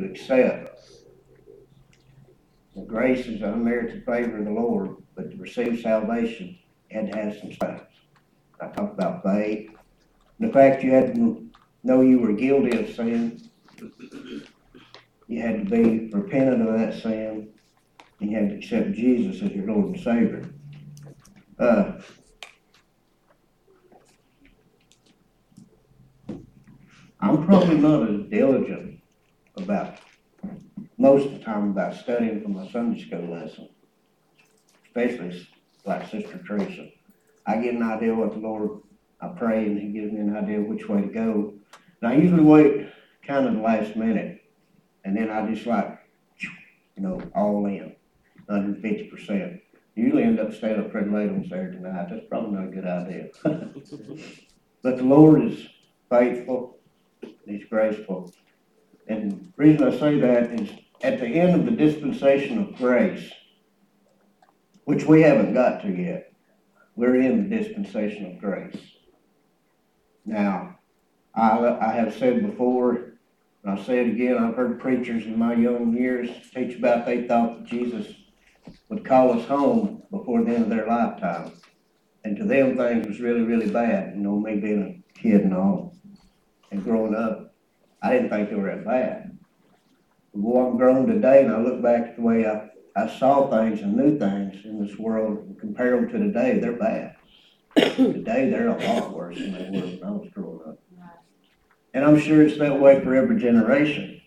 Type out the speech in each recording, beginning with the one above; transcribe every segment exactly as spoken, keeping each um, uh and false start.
accept. The grace is the unmerited favor of the Lord, but to receive salvation, you had to have some steps. I talked about faith, and the fact you had to know you were guilty of sin. You had to be repentant of that sin, and you had to accept Jesus as your Lord and Savior. Uh, I'm probably not as diligent about, most of the time, about studying for my Sunday school lesson, especially like Sister Teresa. I get an idea what the Lord, I pray, and He gives me an idea which way to go. And I usually wait kind of the last minute, and then I just like, you know, all in, one hundred fifty percent. Usually end up staying up pretty late on Saturday night. That's probably not a good idea. But the Lord is faithful. He's graceful. And the reason I say that is at the end of the dispensation of grace, which we haven't got to yet, we're in the dispensation of grace. Now, I, I have said before, and I'll say it again, I've heard preachers in my young years teach about they thought that Jesus would call us home before the end of their lifetime. And to them, things was really, really bad. You know, me being a kid and all, and growing up, I didn't think they were that bad. But boy, I'm grown today, and I look back at the way I, I saw things and knew things in this world, and compare them to today, they're bad. Today, they're a lot worse than they were when I was growing up. And I'm sure it's that way for every generation.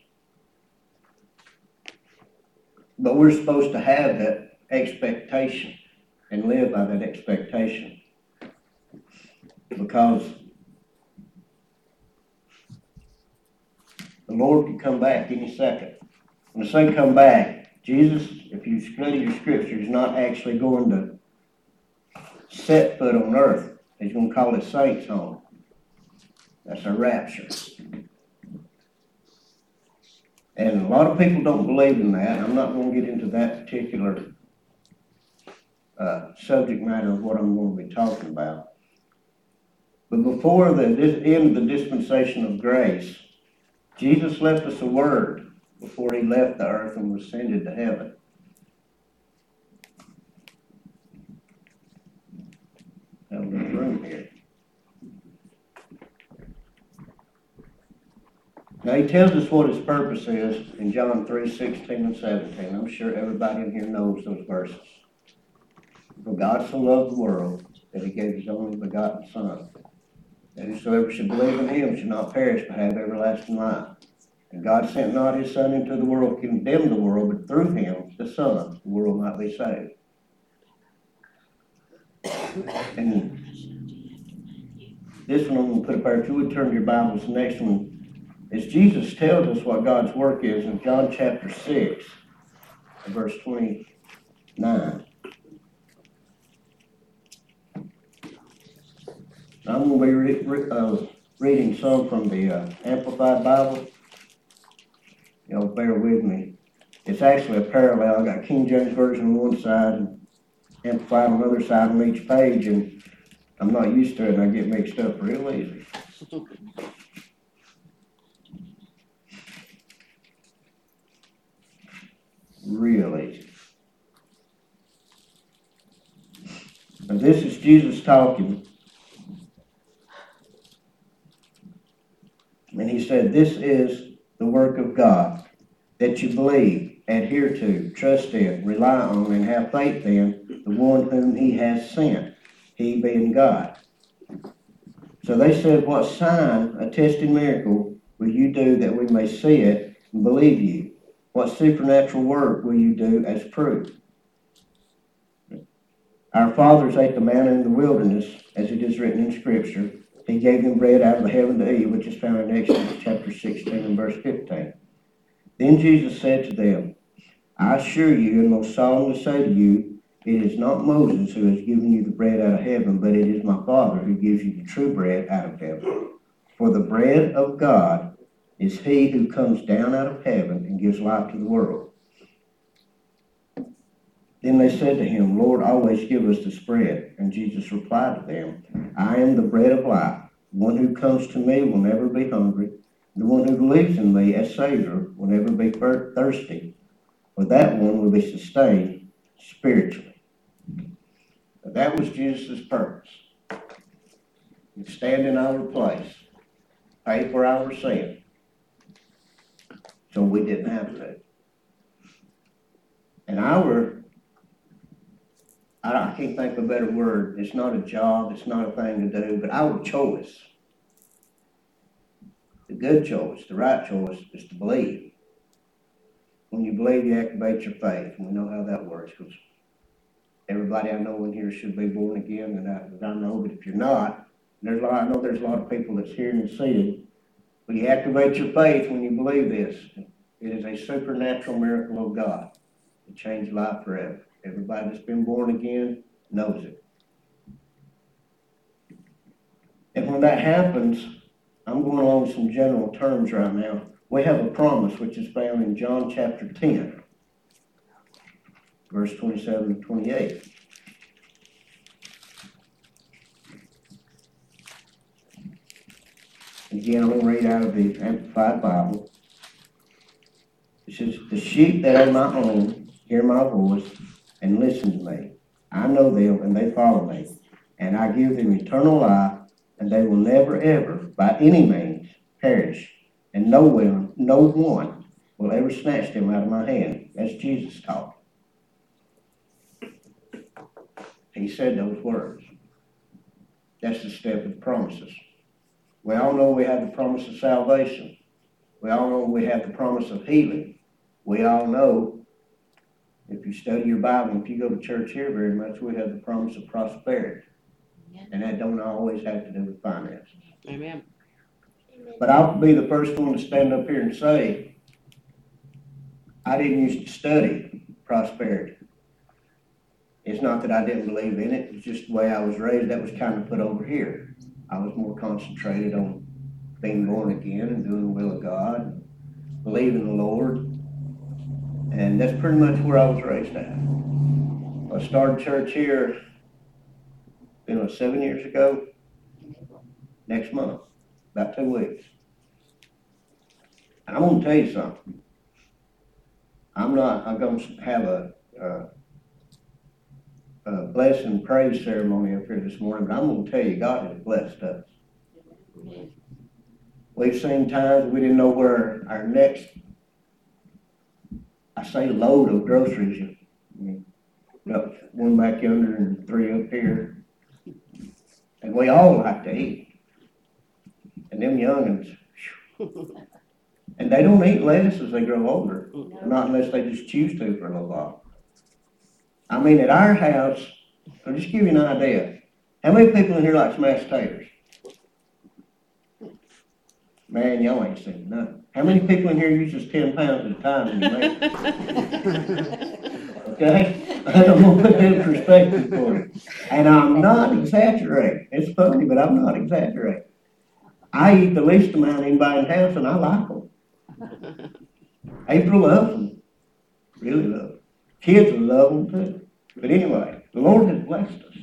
But we're supposed to have that expectation and live by that expectation. Because the Lord could come back any second. When I say come back, Jesus, if you study your scripture, is not actually going to set foot on earth. He's going to call his saints home. That's a rapture. And a lot of people don't believe in that. I'm not going to get into that particular uh, subject matter of what I'm going to be talking about. But before the end of the dispensation of grace, Jesus left us a word before he left the earth and ascended to heaven. Have a little room here. Now he tells us what his purpose is in John three, sixteen and seventeen. I'm sure everybody in here knows those verses. For God so loved the world that he gave his only begotten Son, that whosoever should believe in him should not perish but have everlasting life. And God sent not his Son into the world to condemn the world, but through him, the Son, the world might be saved. And this one I'm going to put up there. If you would turn to your Bibles, the next one is Jesus tells us what God's work is in John chapter six, verse twenty-nine. I'm going to be re- re- uh, reading some from the uh, Amplified Bible. Y'all bear with me. It's actually a parallel. I got King James Version on one side and Amplified on the other side on each page, and I'm not used to it, and I get mixed up real easy. Real easy. And this is Jesus talking. And he said, this is the work of God, that you believe, adhere to, trust in, rely on, and have faith in the one whom he has sent, he being God. So they said, what sign, attesting miracle, will you do that we may see it and believe you? What supernatural work will you do as proof? Our fathers ate the manna in the wilderness, as it is written in Scripture. He gave them bread out of the heaven to eat, which is found in Exodus chapter sixteen and verse fifteen. Then Jesus said to them, I assure you and most solemnly say to you, it is not Moses who has given you the bread out of heaven, but it is my Father who gives you the true bread out of heaven. For the bread of God is he who comes down out of heaven and gives life to the world. Then they said to him, Lord, always give us this bread. And Jesus replied to them, I am the bread of life. One who comes to me will never be hungry, The one who believes in me as Savior will never be thirsty, for that one will be sustained spiritually. But that was Jesus' purpose. To stand in our place, pay for our sin, so we didn't have to. And our, I can't think of a better word, it's not a job, it's not a thing to do, but our choice, the good choice, the right choice, is to believe. When you believe, you activate your faith, and we know how that works, because everybody I know in here should be born again, and I, and I know, but if you're not, there's a lot, I know there's a lot of people that's here and seated, but you activate your faith when you believe this. It is a supernatural miracle of God to change life forever. Everybody that's been born again knows it. And when that happens, I'm going along some general terms right now. We have a promise which is found in John chapter ten, verse twenty-seven and twenty-eight. And again, I'm going to read out of the Amplified Bible. It says, "The sheep that are my own hear my voice and listen to me. I know them and they follow me. And I give them eternal life, and they will never ever, by any means, perish. And no one, no one will ever snatch them out of my hand." That's Jesus talking. He said those words. That's the step of promises. We all know we have the promise of salvation. We all know we have the promise of healing. We all know, if you study your Bible, if you go to church here very much, we have the promise of prosperity. Amen. And that don't always have to do with finances. Amen. But I'll be the first one to stand up here and say, I didn't used to study prosperity. It's not that I didn't believe in it. It's just the way I was raised. That was kind of put over here. I was more concentrated on being born again and doing the will of God, and believing the Lord. And that's pretty much where I was raised at. I started church here, you know, seven years ago, next month, about two weeks. And I'm going to tell you something. I'm not, I'm going to have a, a, a blessing and praise ceremony up here this morning, but I'm going to tell you, God has blessed us. We've seen times we didn't know where our next, I say load of groceries, I mean, got one back yonder and three up here. And we all like to eat. And them youngins, and they don't eat less as they grow older. Not unless they just choose to for a little while. I mean, at our house, I'll just give you an idea. How many people in here like smashed taters? Man, y'all ain't seen nothing. How many people in here uses ten pounds at a time when you make it? Okay? I'm going to put that in perspective for you. And I'm not exaggerating. It's funny, but I'm not exaggerating. I eat the least amount of anybody in the house, and I like them. April loves them. Really loves them. Kids will love them too. But anyway, the Lord has blessed us.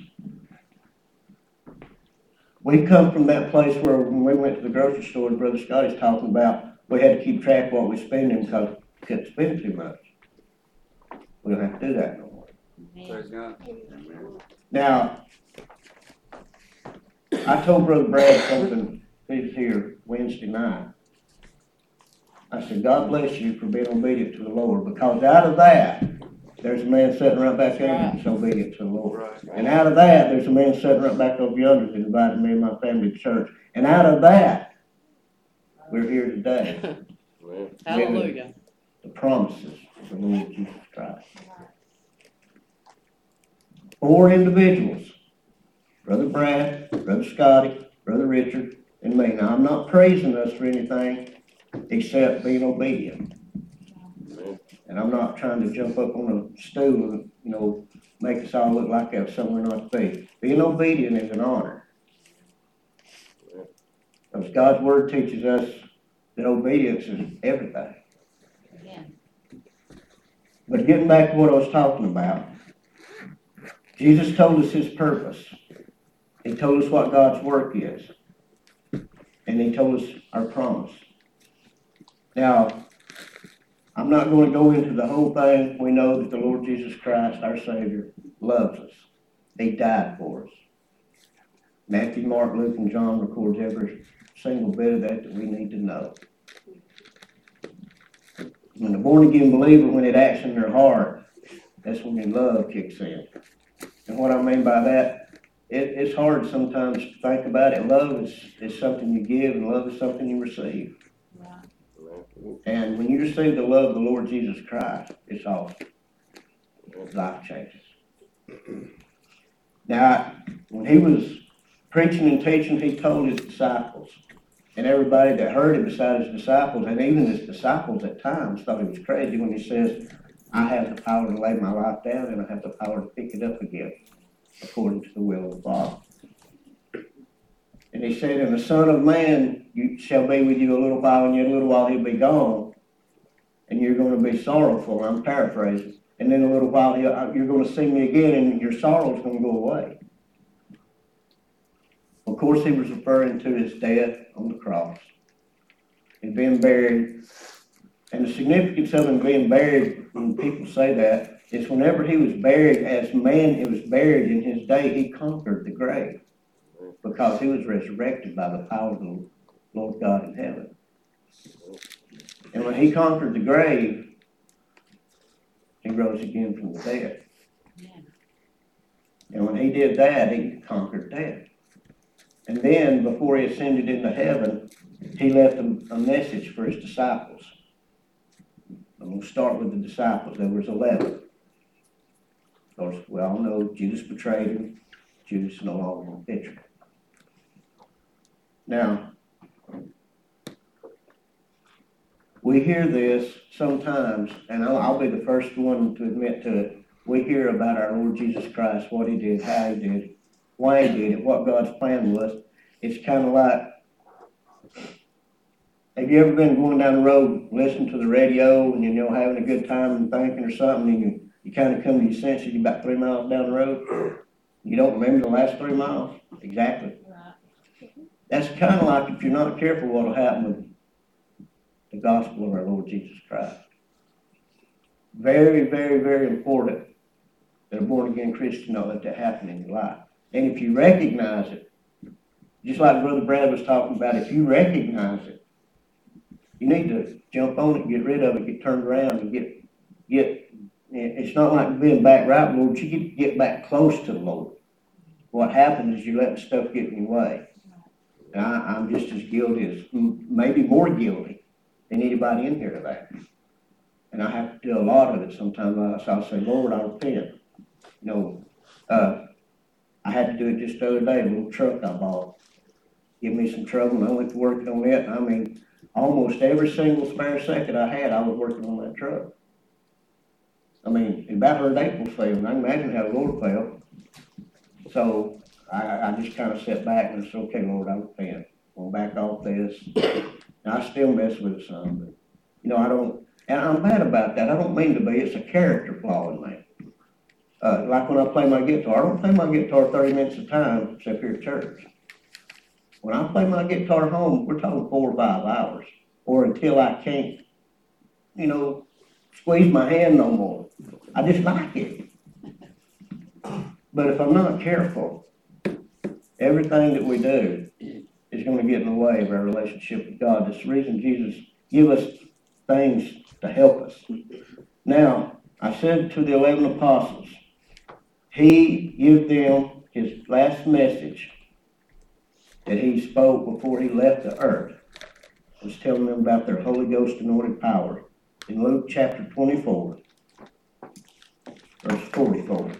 We come from that place where when we went to the grocery store, and Brother Scotty's talking about, we had to keep track of what we spending because we couldn't spend too much. We don't have to do that no more. Praise God. Now, I told Brother Brad something, he was here Wednesday night. I said, God bless you for being obedient to the Lord, because out of that, there's a man sitting right back there that's obedient to the Lord. Right. And out of that, there's a man sitting right back over yonder that invited me and my family to church. And out of that, we're here today. Hallelujah. The promises of the Lord Jesus Christ. Four individuals, Brother Brad, Brother Scotty, Brother Richard, and me. Now, I'm not praising us for anything except being obedient. And I'm not trying to jump up on a stool and, you know, make us all look like that's something we're not to be. Being obedient is an honor. Because God's Word teaches us that obedience is everything. Yeah. But getting back to what I was talking about, Jesus told us His purpose. He told us what God's work is. And He told us our promise. Now, I'm not going to go into the whole thing. We know that the Lord Jesus Christ, our Savior, loves us. He died for us. Matthew, Mark, Luke, and John records every single bit of that that we need to know. When the born-again believer, when it acts in their heart, that's when the love kicks in. And what I mean by that, it, it's hard sometimes to think about it. Love is, is something you give, and love is something you receive. And when you receive the love of the Lord Jesus Christ, it's awesome. Life changes. Now, when he was preaching and teaching, he told his disciples, and everybody that heard him beside his disciples, and even his disciples at times thought he was crazy when he says, I have the power to lay my life down and I have the power to pick it up again, according to the will of the Father. And he said, and the Son of Man you shall be with you a little while, and yet a little while he'll be gone, and you're going to be sorrowful. I'm paraphrasing. And then a little while he'll, you're going to see me again, and your sorrow's going to go away. Of course, he was referring to his death on the cross and being buried. And the significance of him being buried, when people say that, is whenever he was buried, as man he was buried in his day, he conquered the grave because he was resurrected by the power of the Lord God in heaven. And when he conquered the grave, he rose again from the dead. And when he did that, he conquered death. And then, before he ascended into heaven, he left a, a message for his disciples. I'm going to start with the disciples. There was eleven. Of course, we all know Judas betrayed him. Judas no longer in the picture. Now, we hear this sometimes, and I'll, I'll be the first one to admit to it. We hear about our Lord Jesus Christ, what he did, how he did it, why he did it, what God's plan was. It's kind of like, have you ever been going down the road, listening to the radio, and you know, having a good time and thinking or something, and you, you kind of come to your senses, you're about three miles down the road, you don't remember the last three miles? Exactly. That's kind of like, if you're not careful, what will happen with the gospel of our Lord Jesus Christ. Very, very, very important that a born-again Christian know that that happened in your life. And if you recognize it, just like Brother Brad was talking about, if you recognize it, you need to jump on it, get rid of it, get turned around, and get, get, it's not like being back right, Lord, you get, get back close to the Lord. What happens is you let the stuff get in your way. And I, I'm just as guilty as, maybe more guilty than anybody in here today. And I have to do a lot of it sometimes. So I'll say, Lord, I repent. You know, uh, I had to do it just the other day, a little truck I bought. Give me some trouble, and I went to working on it. And I mean, almost every single spare second I had, I was working on that truck. I mean, it about hurt April failed. I can imagine how the Lord felt. So I, I just kind of sat back and said, okay, Lord, I repent. I'll back off this. And I still mess with it some, but, you know, I don't, and I'm bad about that. I don't mean to be. It's a character flaw in me. Uh, like when I play my guitar, I don't play my guitar thirty minutes at a time, except here at church. When I play my guitar home, we're talking four or five hours, or until I can't, you know, squeeze my hand no more. I just like it. But if I'm not careful, everything that we do is going to get in the way of our relationship with God. That's the reason Jesus gave us things to help us. Now, I said to the eleven apostles, he gave them his last message that he spoke before he left the earth. He was telling them about their Holy Ghost anointed power. In Luke chapter twenty-four, verse forty-four.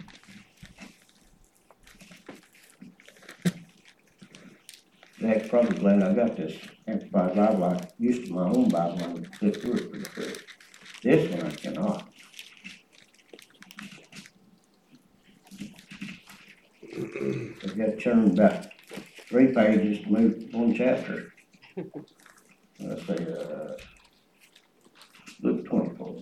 Zach's probably glad I got this Amplified Bible. I used to my own Bible, I would flip through it pretty quick. This one I cannot. I've got to turn about three pages to move one chapter. Let's say, uh, Luke twenty-four.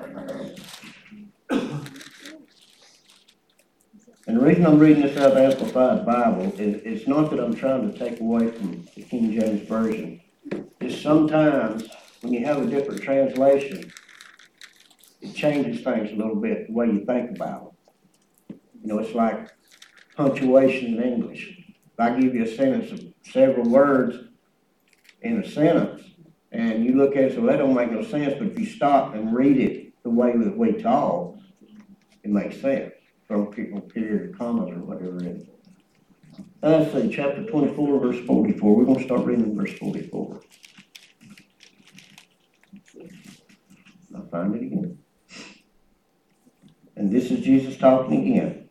And the reason I'm reading this out of the Amplified Bible is it's not that I'm trying to take away from the King James Version. It's sometimes when you have a different translation, it changes things a little bit, the way you think about them. You know, it's like punctuation in English. If I give you a sentence of several words in a sentence, and you look at it, so that don't make no sense, but if you stop and read it the way that we talk, it makes sense, from period, commas, or whatever it is. Now, let's see, chapter twenty-four, verse forty-four. We're going to start reading verse forty-four. I'll find it again. And this is Jesus talking again.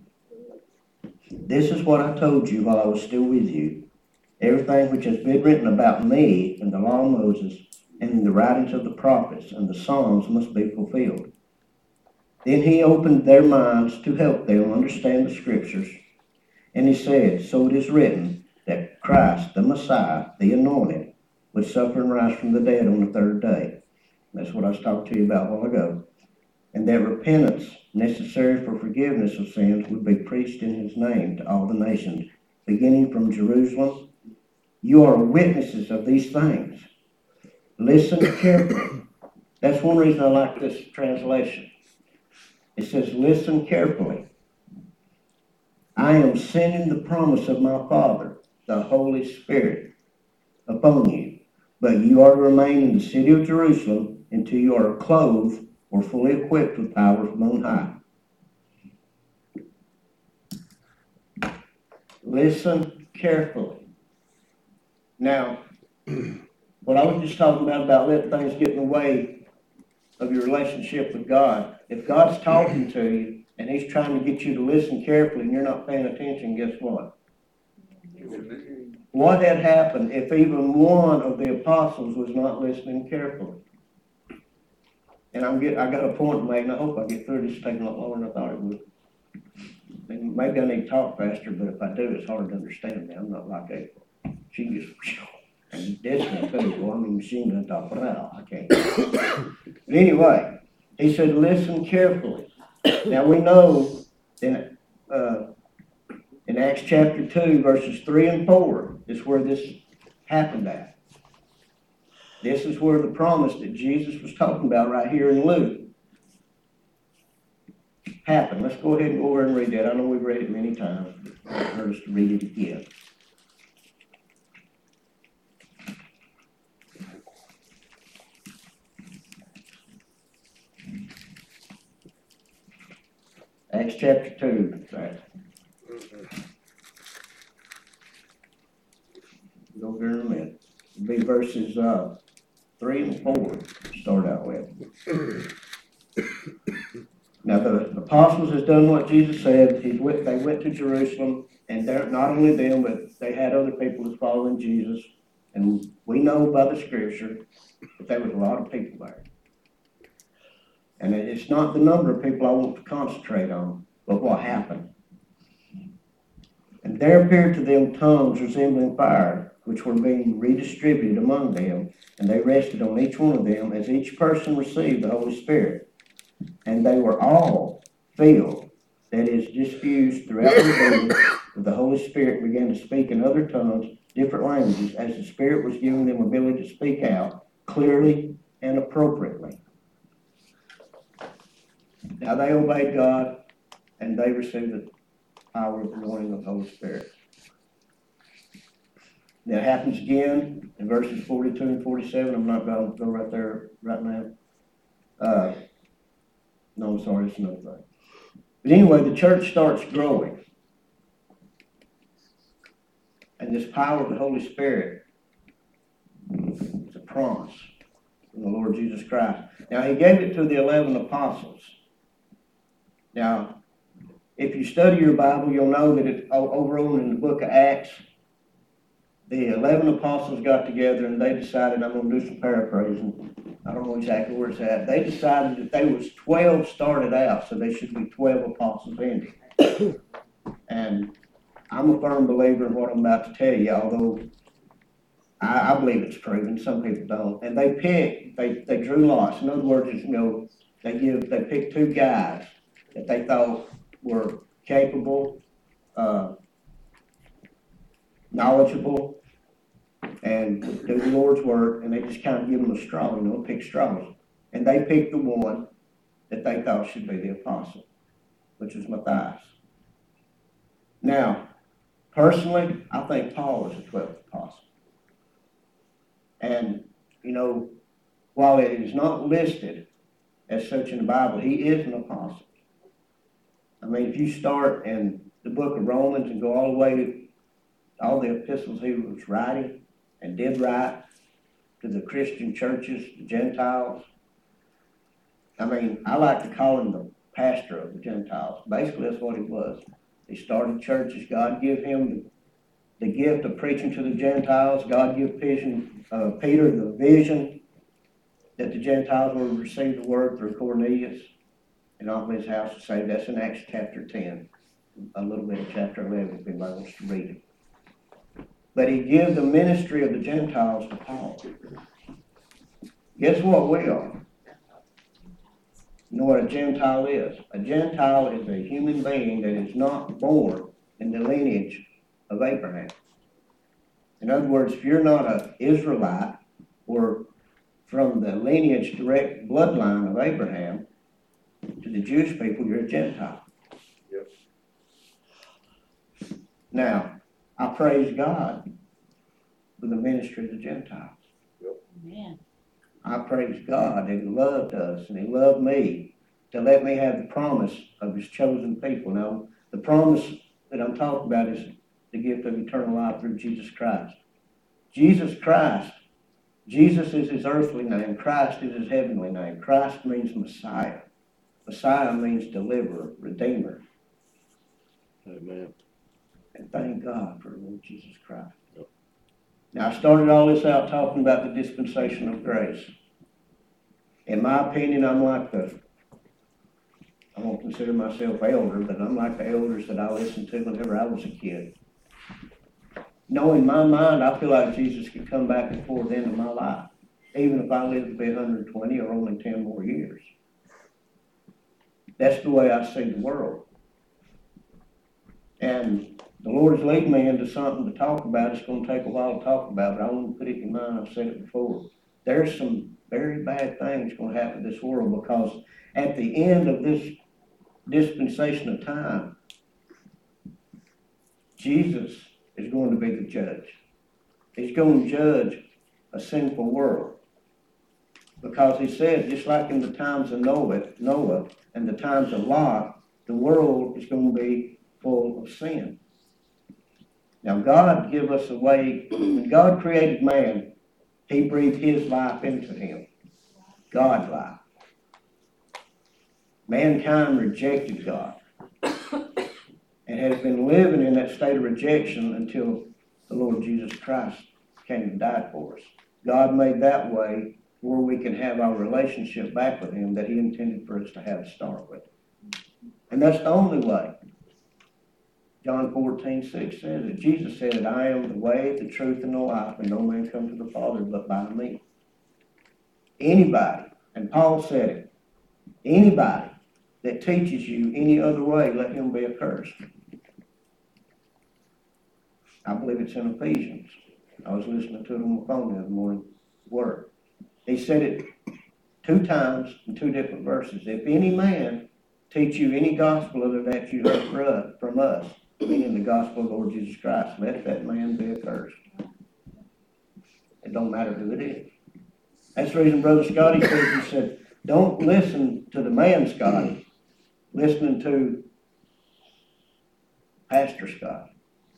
This is what I told you while I was still with you. Everything which has been written about me in the law of Moses and in the writings of the prophets and the Psalms must be fulfilled. Then he opened their minds to help them understand the scriptures. And he said, so it is written that Christ, the Messiah, the Anointed, would suffer and rise from the dead on the third day. That's what I was talking to you about a while ago. And that repentance necessary for forgiveness of sins would be preached in his name to all the nations, beginning from Jerusalem. You are witnesses of these things. Listen carefully. That's one reason I like this translation. It says, listen carefully. I am sending the promise of my Father, the Holy Spirit, upon you. But you are to remain in the city of Jerusalem until you are clothed or fully equipped with power from on high. Listen carefully. Now, what I was just talking about, about letting things get in the way of your relationship with God, if God's talking to you and he's trying to get you to listen carefully and you're not paying attention, guess what? What had happened if even one of the apostles was not listening carefully? And I'm get, I got a point to make, and I hope I get through this. It's taking a lot longer than I thought it would. And maybe I need to talk faster, but if I do, it's hard to understand me. I'm not like April. She can just, and this one too. Well, I mean, machine gun talk, but I can't. But anyway, he said, listen carefully. Now we know in, uh, in Acts chapter two, verses three and four, is where this happened at. This is where the promise that Jesus was talking about right here in Luke happened. Let's go ahead and go over and read that. I know we've read it many times, but it hurts to read it again. Acts chapter two. Right. Go over in a minute. It'll be verses uh, three and four to start out with. Now the apostles has done what Jesus said. He went, they went to Jerusalem, and not only them, but they had other people who following Jesus. And we know by the scripture that there was a lot of people there. And it's not the number of people I want to concentrate on, but what happened. And there appeared to them tongues resembling fire, which were being redistributed among them, and they rested on each one of them as each person received the Holy Spirit. And they were all filled, that is, diffused throughout the building, with the Holy Spirit began to speak in other tongues, different languages, as the Spirit was giving them ability to speak out clearly and appropriately. Now they obeyed God, and they received the power of the anointing of the Holy Spirit. Now it happens again in verses forty-two and forty-seven. I'm not going to go right there right now. Uh, no, I'm sorry, it's another thing. But anyway, the church starts growing. And this power of the Holy Spirit is a promise from the Lord Jesus Christ. Now, he gave it to the eleven apostles. Now, if you study your Bible, you'll know that it, over on in the book of Acts, the eleven apostles got together and they decided, I'm going to do some paraphrasing. I don't know exactly where it's at. They decided that there was twelve started out, so there should be twelve apostles ending. And I'm a firm believer in what I'm about to tell you, although I, I believe it's proven. Some people don't. And they picked, they, they drew lots. In other words, you know, they give, they picked two guys that they thought were capable, uh, knowledgeable, and do the Lord's work, and they just kind of give them a straw, you know, pick straws. And they picked the one that they thought should be the apostle, which was Matthias. Now, personally, I think Paul was the twelfth apostle. And, you know, while it is not listed as such in the Bible, he is an apostle. I mean, if you start in the book of Romans and go all the way to all the epistles he was writing and did write to the Christian churches, the Gentiles, I mean, I like to call him the pastor of the Gentiles. Basically, that's what he was. He started churches. God gave him the, the gift of preaching to the Gentiles. God gave vision, uh, Peter the vision that the Gentiles would receive the word through Cornelius and all his house was saved. That's in Acts chapter ten. A little bit of chapter eleven if anybody wants to read it. But he gave the ministry of the Gentiles to Paul. Guess what we are? You know what a Gentile is? A Gentile is a human being that is not born in the lineage of Abraham. In other words, if you're not an Israelite or from the lineage, direct bloodline of Abraham, to the Jewish people, you're a Gentile. Yep. Now, I praise God for the ministry of the Gentiles. Amen. I praise God that He loved us and He loved me to let me have the promise of His chosen people. Now, the promise that I'm talking about is the gift of eternal life through Jesus Christ. Jesus Christ, Jesus is His earthly name. Christ is His heavenly name. Christ means Messiah. Messiah means deliverer, redeemer. Amen. And thank God for the Lord Jesus Christ. Yep. Now, I started all this out talking about the dispensation of grace. In my opinion, I'm like the, I won't consider myself elder, but I'm like the elders that I listened to whenever I was a kid. No, in my mind, I feel like Jesus could come back before the end of my life, even if I lived to be one hundred twenty or only ten more years. That's the way I see the world. And the Lord is leading me into something to talk about. It's going to take a while to talk about, but I want to put it in mind. I've said it before. There's some very bad things going to happen in this world because at the end of this dispensation of time, Jesus is going to be the judge. He's going to judge a sinful world. Because he said, just like in the times of Noah, Noah and the times of Lot, the world is going to be full of sin. Now, God give us a way, when God created man, He breathed His life into him. God's life. Mankind rejected God and has been living in that state of rejection until the Lord Jesus Christ came and died for us. God made that way where we can have our relationship back with Him that He intended for us to have to start with. And that's the only way. John fourteen six says it. Jesus said that I am the way, the truth, and the life, and no man comes to the Father but by me. Anybody, and Paul said it, anybody that teaches you any other way, let him be accursed. I believe it's in Ephesians. I was listening to it on my phone the other morning at work. He said it two times in two different verses. If any man teach you any gospel other than that you heard from us, meaning the gospel of the Lord Jesus Christ, let that man be accursed. It don't matter who it is. That's the reason Brother Scotty said, he said, don't listen to the man Scotty, listening to Pastor Scotty.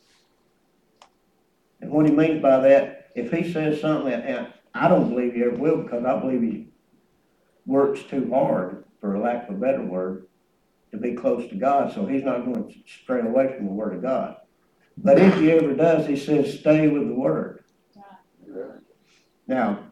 And what he means by that, if he says something, and I don't believe he ever will because I believe he works too hard, for lack of a better word, to be close to God, so he's not going to stray away from the Word of God. But if he ever does, he says, stay with the Word. Yeah. Now,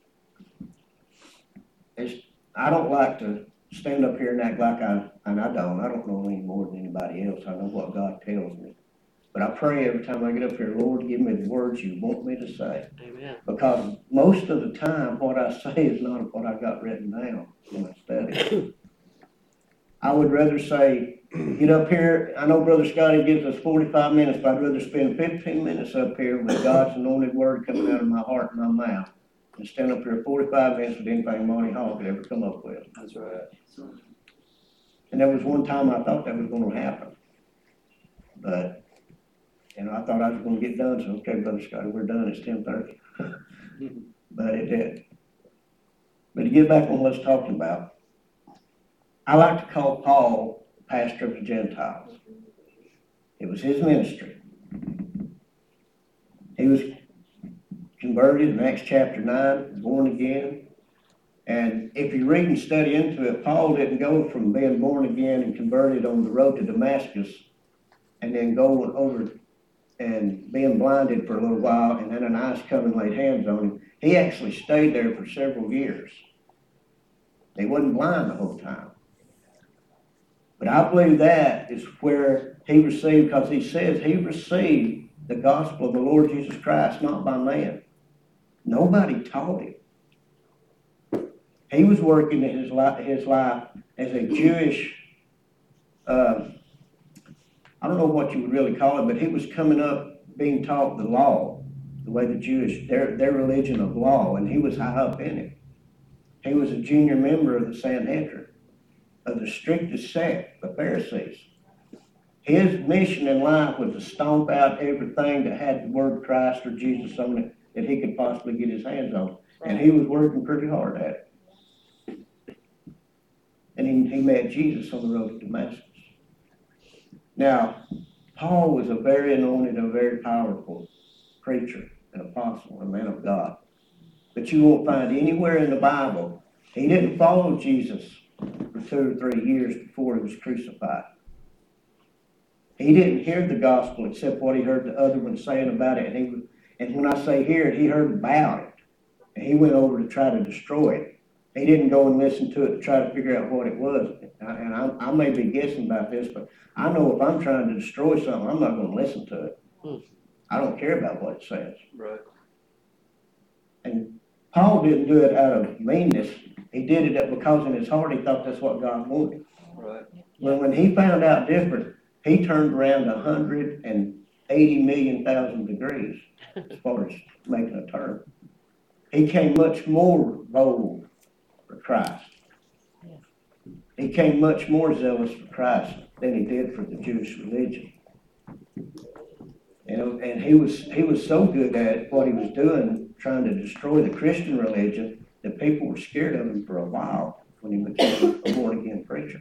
it's, I don't like to stand up here and act like I, and I don't, I don't know any more than anybody else. I know what God tells me. But I pray every time I get up here, Lord, give me the words you want me to say. Amen. Because most of the time, what I say is not what I got written down in my study. I would rather say Get up here, I know Brother Scotty gives us forty-five minutes, but I'd rather spend fifteen minutes up here with God's anointed word coming out of my heart and my mouth than stand up here forty-five minutes with anything Monty Hall could ever come up with. That's right. And there was one time I thought that was gonna happen. But, you know, I thought I was gonna get done, so, okay, Brother Scotty, we're done, it's ten thirty. But it did. But to get back on what I was talking about, I like to call Paul pastor of the Gentiles. It was his ministry. He was converted in Acts chapter nine, born again. And if you read and study into it, Paul didn't go from being born again and converted on the road to Damascus and then going over and being blinded for a little while and then an eyes come and laid hands on him. He actually stayed there for several years. He wasn't blind the whole time. But I believe that is where he received, because he says he received the gospel of the Lord Jesus Christ, not by man. Nobody taught him. He was working in his life, his life as a Jewish, uh, I don't know what you would really call it, but he was coming up being taught the law, the way the Jewish, their, their religion of law, and he was high up in it. He was a junior member of the Sanhedrin, of the strictest sect, the Pharisees. His mission in life was to stomp out everything that had the word Christ or Jesus on it that he could possibly get his hands on. And he was working pretty hard at it. And he, he met Jesus on the road to Damascus. Now, Paul was a very anointed and very powerful preacher, an apostle, a man of God. But you won't find anywhere in the Bible, he didn't follow Jesus for two or three years before he was crucified. He didn't hear the gospel except what he heard the other one saying about it. And, he, and when I say hear it, he heard about it. And he went over to try to destroy it. He didn't go and listen to it to try to figure out what it was. And I, I may be guessing about this, but I know if I'm trying to destroy something, I'm not going to listen to it. Hmm. I don't care about what it says. Right. And Paul didn't do it out of meanness. He did it because in his heart he thought that's what God wanted. Right. Well, when he found out different, he turned around one hundred eighty million thousand degrees as far as making a turn. He came much more bold for Christ. He came much more zealous for Christ than he did for the Jewish religion. You know, and he was he was so good at what he was doing, trying to destroy the Christian religion, that people were scared of him for a while when he became a born-again preacher.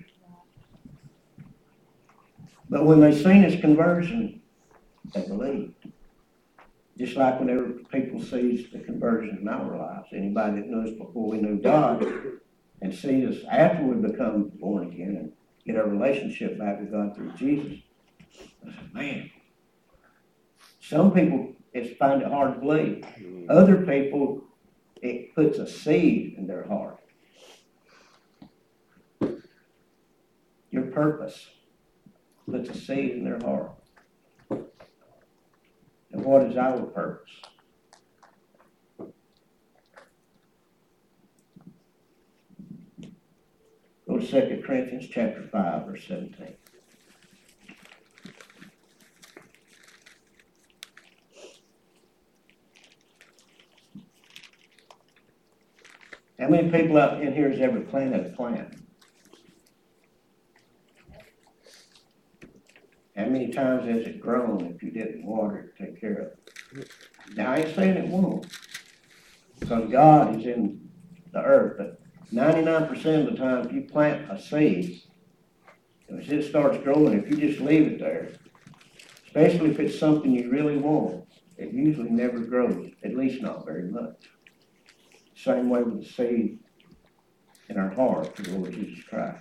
But when they seen his conversion, they believed. Just like whenever people sees the conversion in our lives, anybody that knew us before we knew God and sees us after we become born again and get our relationship back with God through Jesus, I said, man, some people it's find it hard to believe. Other people, it puts a seed in their heart. Your purpose puts a seed in their heart. And what is our purpose? Go to Second Corinthians chapter five, verse seventeen. How many people out in here has ever planted a plant? How many times has it grown if you didn't water it, take care of it? Now, I ain't saying it won't, because God is in the earth, but ninety-nine percent of the time, if you plant a seed, as it starts growing, if you just leave it there, especially if it's something you really want, it usually never grows, at least not very much. Same way with the seed in our heart for the Lord Jesus Christ.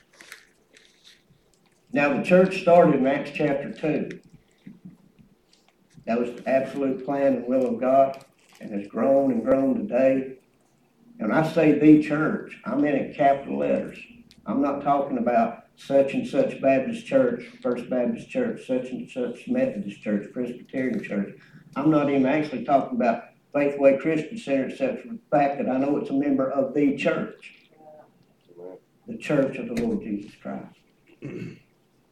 Now, the church started in Acts chapter two. That was the absolute plan and will of God, and has grown and grown today. And when I say the church, I mean in capital letters. I'm not talking about such and such Baptist church, First Baptist church, such and such Methodist church, Presbyterian church. I'm not even actually talking about Faithway Christian Center, except for the fact that I know it's a member of the church, the church of the Lord Jesus Christ.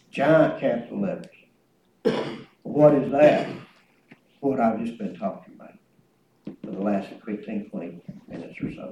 giant capital letters. What is that? What I've just been talking about for the last fifteen, twenty minutes or so.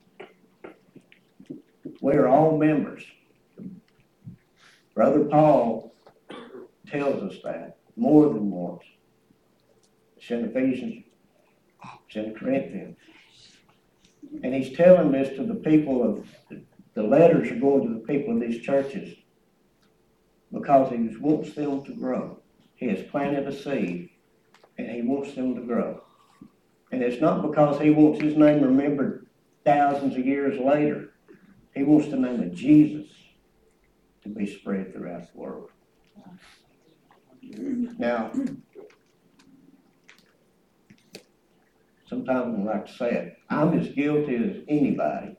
We are all members. Brother Paul tells us that more than once. It's in Ephesians, it's in Corinthians. And he's telling this to the people of, the letters are going to the people of these churches because he wants them to grow. He has planted a seed and he wants them to grow. And it's not because he wants his name remembered thousands of years later. He wants the name of Jesus to be spread throughout the world. Now, sometimes I like to say it, I'm as guilty as anybody.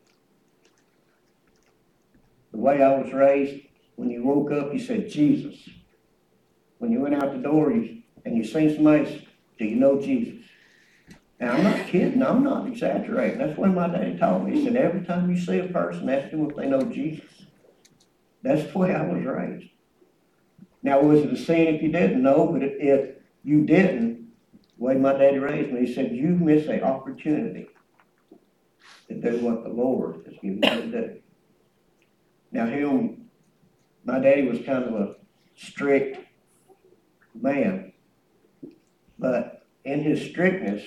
The way I was raised, when you woke up, you said Jesus. When you went out the door you, and you seen somebody say, do you know Jesus? Now, I'm not kidding. I'm not exaggerating. That's what my daddy taught me. He said, every time you see a person, ask them if they know Jesus. That's the way I was raised. Now, was it a sin if you didn't know? But if you didn't, the way my daddy raised me, he said, you miss an opportunity to do what the Lord has given you to do. Now, him, my daddy was kind of a strict man. But in his strictness,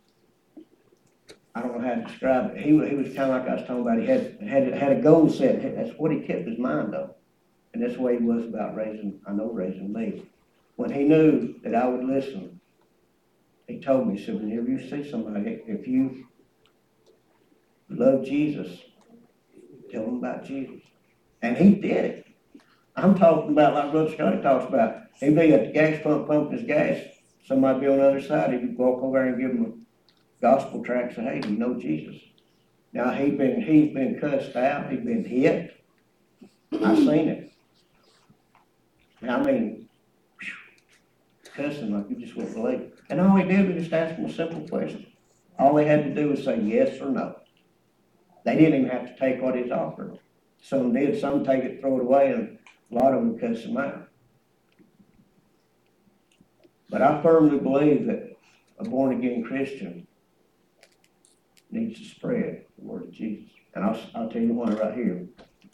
I don't know how to describe it. He, he was kind of like I was talking about. He had, had, had a goal set. That's what he kept his mind on. And that's the way he was about raising, I know, raising me. When he knew that I would listen, he told me, he said, whenever you see somebody, if you love Jesus, tell them about Jesus. And he did it. I'm talking about, like Brother Scotty talks about, he'd be at the gas pump pumping his gas. Somebody be on the other side. He'd walk over there and give him a gospel tract, say, hey, do you know Jesus? Now, he'd been, he's been cussed out. He'd been hit. I seen it. I mean, whew, cussing like you just wouldn't believe. And all he did was just ask him a simple question. All they had to do was say yes or no. They didn't even have to take what he's offered. Some did. Some take it, throw it away, and a lot of them cuss him out. But I firmly believe that a born-again Christian needs to spread the word of Jesus. And I'll, I'll tell you one right here.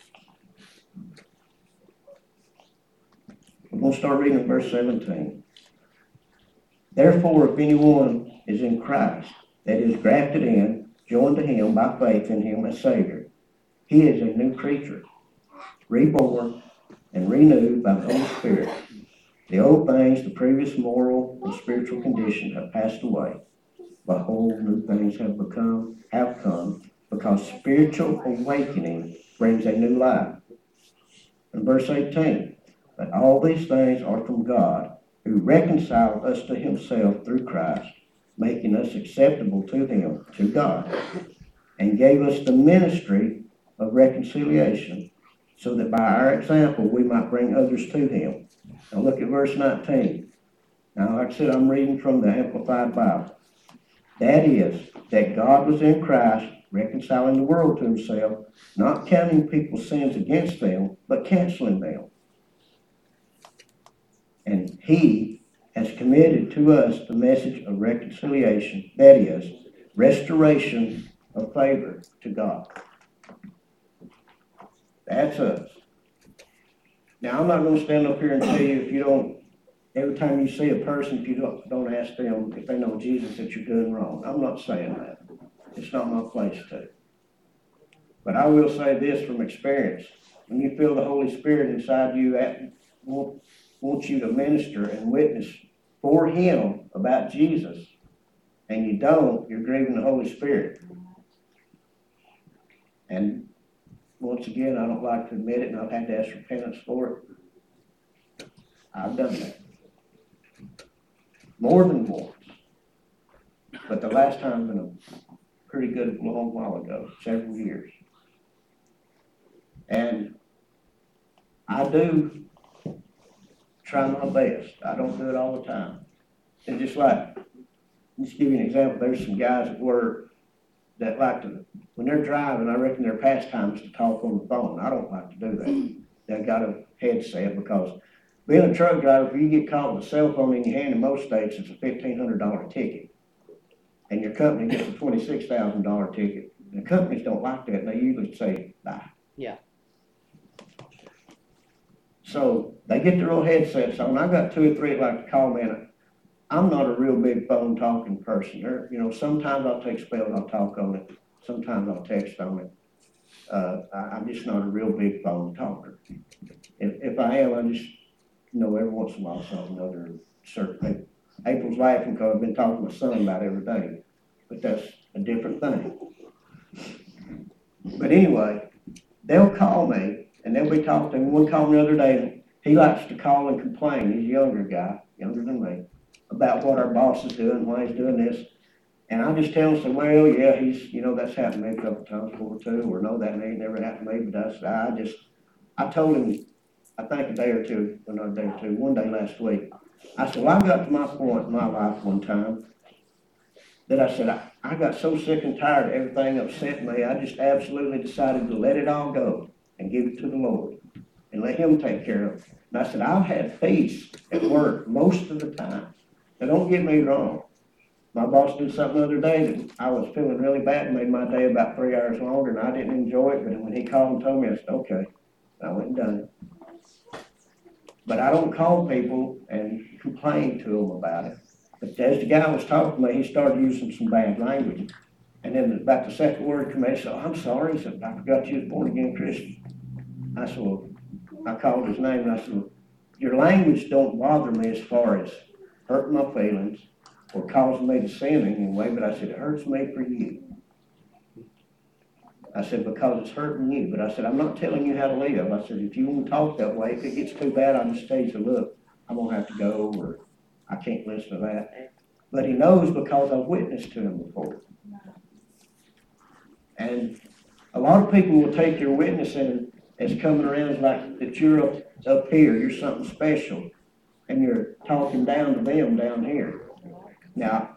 We're going to start reading in verse seventeen. Therefore, if anyone is in Christ, that is grafted in, joined to him by faith in him as Savior, he is a new creature, reborn and renewed by the Holy Spirit. The old things, the previous moral and spiritual condition have passed away. Behold, new things have become, have come, because spiritual awakening brings a new life. In verse eighteen, but all these things are from God, who reconciled us to himself through Christ, making us acceptable to him, to God, and gave us the ministry of reconciliation, so that by our example we might bring others to him. Now look at verse nineteen. Now, like I said, I'm reading from the Amplified Bible. That is, that God was in Christ, reconciling the world to himself, not counting people's sins against them, but canceling them. And he has committed to us the message of reconciliation, that is, restoration of favor to God. That's us. Now, I'm not going to stand up here and tell you if you don't, every time you see a person, if you don't, don't ask them if they know Jesus, that you're doing wrong. I'm not saying that. It's not my place to. But I will say this from experience. When you feel the Holy Spirit inside you, at, want, wants you to minister and witness for him about Jesus, and you don't, you're grieving the Holy Spirit. And once again, I don't like to admit it, and I've had to ask repentance for it. I've done that. More than once. But the last time been a pretty good long while ago, several years. And I do try my best. I don't do it all the time. And just like, just give you an example, there's some guys at work that like to, when they're driving, I reckon their pastime is to talk on the phone. I don't like to do that. They got a headset because Being a truck driver, if you get caught with a cell phone in your hand in most states, it's a fifteen hundred dollar ticket. And your company gets a twenty-six thousand dollar ticket. The companies don't like that, they usually say, bye. Yeah. So they get their little headsets on. I got two or three that like to call me, and I'm not a real big phone talking person. There, you know, sometimes I'll take spells, I'll talk on it. Sometimes I'll text on it. Uh, I, I'm just not a real big phone talker. If, if I am, I just, you know, every once in a while something other certain people. April's laughing because I've been talking to my son about it every day, but that's a different thing. But anyway, they'll call me and they'll be talking to me. One called me the other day, he likes to call and complain. He's a younger guy, younger than me, about what our boss is doing, why he's doing this. And I just tell him, say, well, yeah, he's, you know, that's happened to me a couple of times before too, or no, that ain't never happened to me, but that's, I just, I told him, I think a day or two, or not a day or two, one day last week, I said, well, I got to my point in my life one time that I said, I, I got so sick and tired of everything upsetting me, I just absolutely decided to let it all go and give it to the Lord and let Him take care of it. And I said, I've had peace at work most of the time. Now, don't get me wrong. My boss did something the other day that I was feeling really bad and made my day about three hours longer, and I didn't enjoy it, but when he called and told me, I said, okay. I went and done it. But I don't call people and complain to them about it. But as the guy was talking to me, he started using some bad language. And then about the second word came out, he said, oh, I'm sorry. He said, I forgot you was born again Christian. I said, well, I called his name and I said, well, your language don't bother me as far as hurting my feelings or causing me to sin in any way, but I said, it hurts me for you. I said, because it's hurting you. But I said, I'm not telling you how to live. I said, if you want to talk that way, if it gets too bad, I'll just tell you, look, I'm going to have to go, or I can't listen to that. But he knows because I've witnessed to him before. And a lot of people will take your witnessing as coming around as like that you're up, up here, you're something special, and you're talking down to them down here. Now,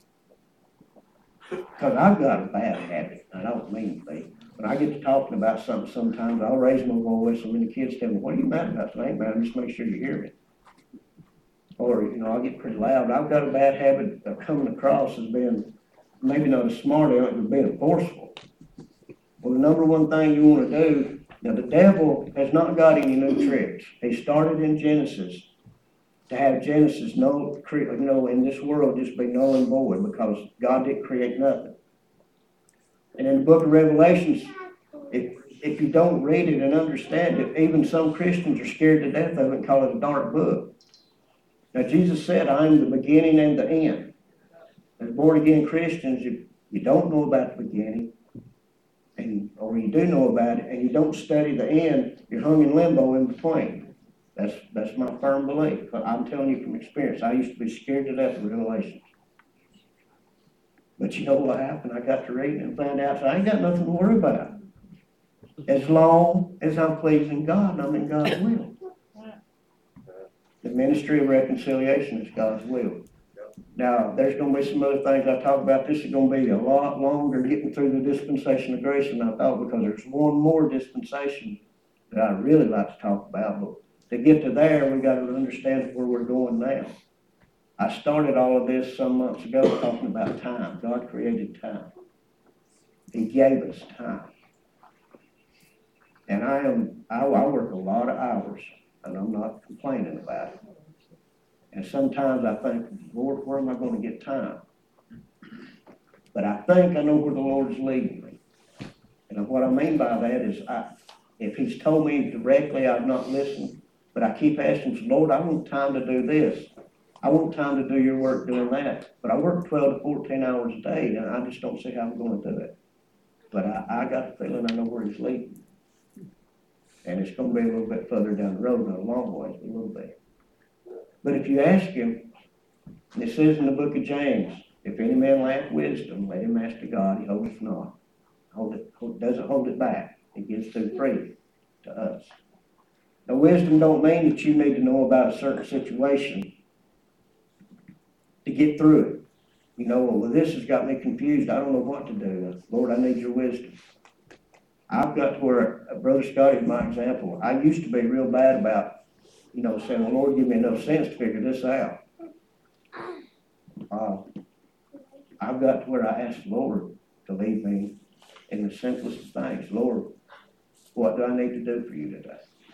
because I've got a bad habit, I don't mean to be. When I get to talking about something, sometimes I'll raise my voice, and when the kids tell me, what are you mad about? I say, I ain't mad, just make sure you hear me. Or, you know, I'll get pretty loud. I've got a bad habit of coming across as being, maybe not a smart aleck, but being forceful. Well, the number one thing you want to do, now the devil has not got any new tricks. He started in Genesis to have Genesis no, you know, in this world just be null and void because God didn't create nothing. And in the book of Revelations, if, if you don't read it and understand it, even some Christians are scared to death of it and call it a dark book. Now, Jesus said, I am the beginning and the end. As born-again Christians, you, you don't know about the beginning, and or you do know about it, and you don't study the end, you're hung in limbo in between. That's that's my firm belief. But I'm telling you from experience, I used to be scared to death of Revelation. But you know what happened? I got to reading and found out, so I ain't got nothing to worry about. As long as I'm pleasing God and I'm in God's will. The ministry of reconciliation is God's will. Now, there's going to be some other things I talk about. This is going to be a lot longer getting through the dispensation of grace than I thought, because there's one more dispensation that I really like to talk about. But to get to there, we got to understand where we're going now. I started all of this some months ago talking about time. God created time. He gave us time. And I am I, I work a lot of hours, and I'm not complaining about it. And sometimes I think, Lord, where am I going to get time? But I think I know where the Lord's leading me. And what I mean by that is, I, if He's told me directly, I've not listened. But I keep asking, Lord, I want time to do this. I want time to do your work doing that. But I work twelve to fourteen hours a day, and I just don't see how I'm going to do it. But I, I got the feeling I know where He's leading. And it's going to be a little bit further down the road, not a long ways, but a little bit. But if you ask Him, and it says in the book of James, if any man lack wisdom, let him ask to God, He holdeth not. Hold it, hold, doesn't hold it back. He gives to free to us. Now, wisdom don't mean that you need to know about a certain situation to get through it. You know, well, this has got me confused. I don't know what to do. Lord, I need your wisdom. I've got to where, uh, Brother Scotty is my example. I used to be real bad about you know, saying, well, Lord, give me enough sense to figure this out. Uh, I've got to where I ask the Lord to lead me in the simplest of things. Lord, what do I need to do for you today?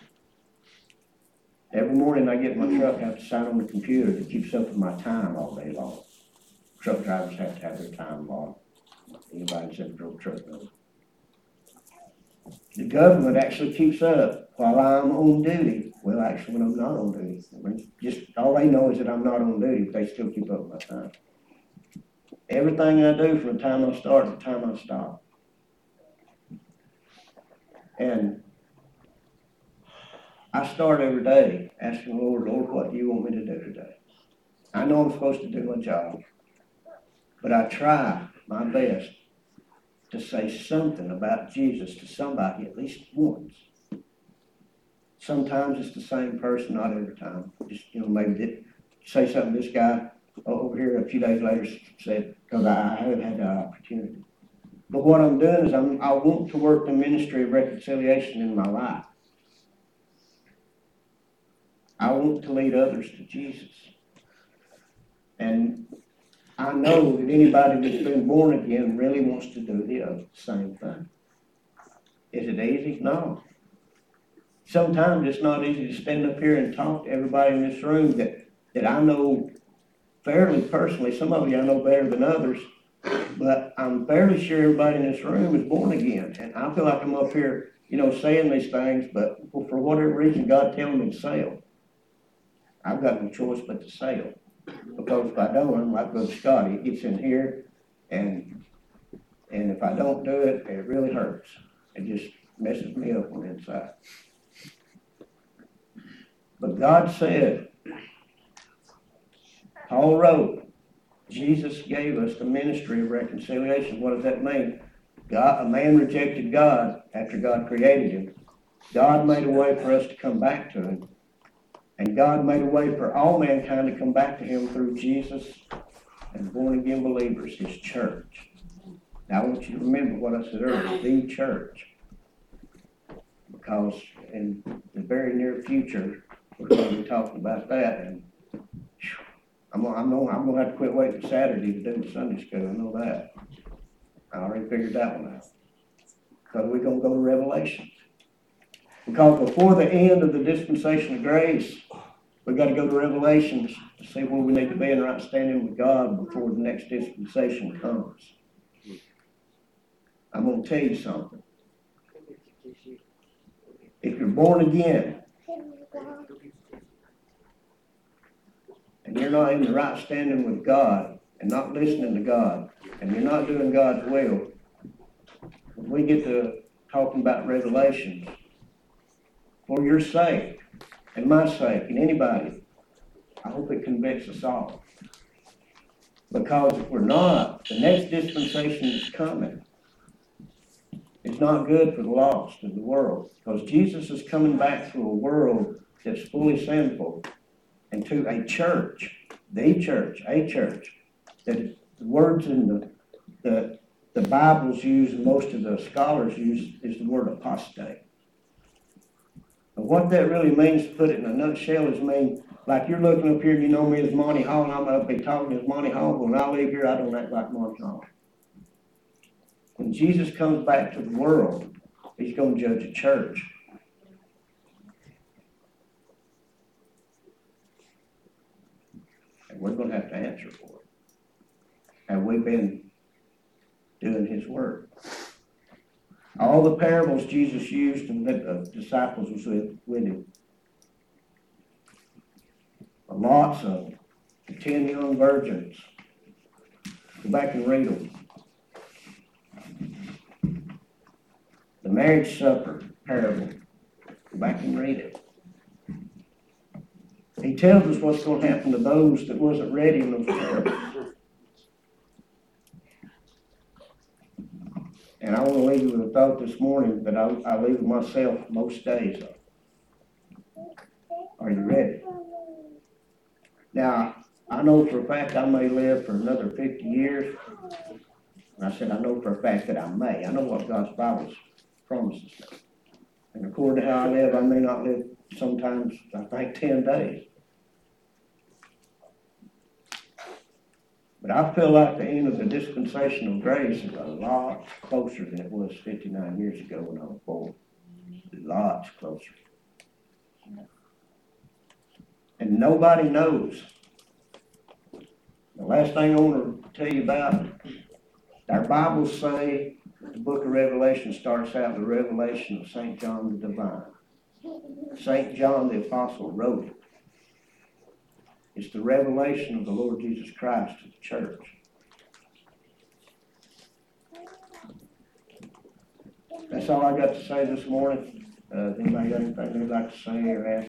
Every morning I get in my truck, I have to sign on the computer that keeps up with my time all day long. Truck drivers have to have their time logged. Anybody that's ever drove a truck knows. The government actually keeps up while I'm on duty. Well, actually, when I'm not on duty. I mean, just all they know is that I'm not on duty, but they still keep up with my time. Everything I do from the time I start to the time I stop. And I start every day asking the Lord, Lord, what do you want me to do today? I know I'm supposed to do my job, but I try my best to say something about Jesus to somebody at least once. Sometimes it's the same person, not every time. Just, you know, maybe did, say something this guy over here a few days later said, because I, I haven't had that opportunity. But what I'm doing is I'm, I want to work the ministry of reconciliation in my life. I want to lead others to Jesus. And I know that anybody that's been born again really wants to do the same thing. Is it easy? No. Sometimes it's not easy to stand up here and talk to everybody in this room that, that I know fairly personally. Some of you I know better than others, but I'm fairly sure everybody in this room is born again. And I feel like I'm up here, you know, saying these things, but for whatever reason, God telling me to say them. I've got no choice but to say them. Because if I don't, I'm like Brother Scott. He gets in here, and and if I don't do it, it really hurts. It just messes me up on the inside. But God said, Paul wrote, Jesus gave us the ministry of reconciliation. What does that mean? God, a man rejected God after God created him. God made a way for us to come back to him. And God made a way for all mankind to come back to him through Jesus and born-again believers, his church. Now, I want you to remember what I said earlier, the church. Because in the very near future, we're going to be talking about that. And I'm going I'm going I'm going to have to quit waiting for Saturday to do the Sunday school. I know that. I already figured that one out. Because we're going to go to Revelation. Because before the end of the dispensation of grace, we've got to go to Revelations to see where we need to be in right standing with God before the next dispensation comes. I'm going to tell you something. If you're born again, and you're not in the right standing with God, and not listening to God, and you're not doing God's will, when we get to talking about Revelations, for your sake, and my sake, and anybody, I hope it convicts us all. Because if we're not, the next dispensation is coming. It's not good for the lost of the world. Because Jesus is coming back to a world that's fully sinful and to a church, the church, a church, that the words in the, the, the Bibles use, and most of the scholars use, is the word apostate. And what that really means, to put it in a nutshell, is mean, like you're looking up here and you know me as Monty Hall, and I'm going to be talking as Monty Hall, but when I leave here, I don't act like Monty Hall. When Jesus comes back to the world, he's going to judge a church. And we're going to have to answer for it. Have we been doing his work? All the parables Jesus used and the uh, disciples was with, with him. Lots of them. The ten young virgins. Go back and read them. The marriage supper parable. Go back and read it. He tells us what's going to happen to those that wasn't ready in those parables. And I want to leave you with a thought this morning that I, I leave with myself most days. Are you ready? Now, I know for a fact I may live for another fifty years. And I said I know for a fact that I may. I know what God's Bible promises me. And according to how I live, I may not live sometimes, I think, ten days. But I feel like the end of the dispensation of grace is a lot closer than it was fifty-nine years ago when I was born. Lots closer. And nobody knows. The last thing I want to tell you about, our Bibles say the book of Revelation starts out with the revelation of Saint John the Divine. Saint John the Apostle wrote it. It's the revelation of the Lord Jesus Christ to the church. That's all I got to say this morning. Uh, anybody got anything they'd like to say or ask?